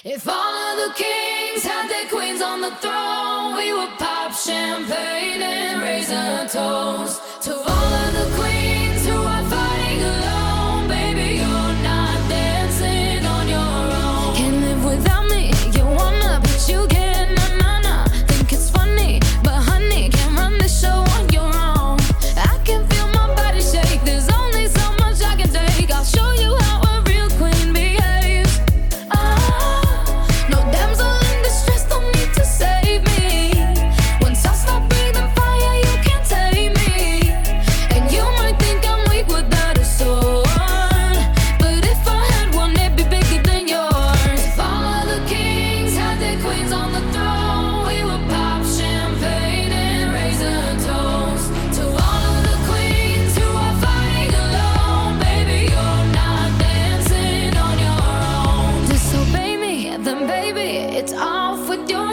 If all of the kings had their queens on the throne, we would pop champagne and raise a toast to all of the queens who are fighting alone. Baby, you're not dancing on your own. Can't live without me, you wanna, but you can't. Nah, nah, nah. Think it's funny, but honey, can't run the show on your own. I can feel my body shake, there's only so much I can take. I'll show you how a real queen behaves. No damsel in distress, don't need to save me. Once I stop breathing fire, you can't tame me. And you might think I'm weak without a sword, but if I had one, it'd be bigger than yours. If all of the kings had their queens on the throne, we would pop champagne and raise a toast to all of the queens who are fighting alone. Baby, you're not dancing on your own. Disobey me, then baby, it's off with your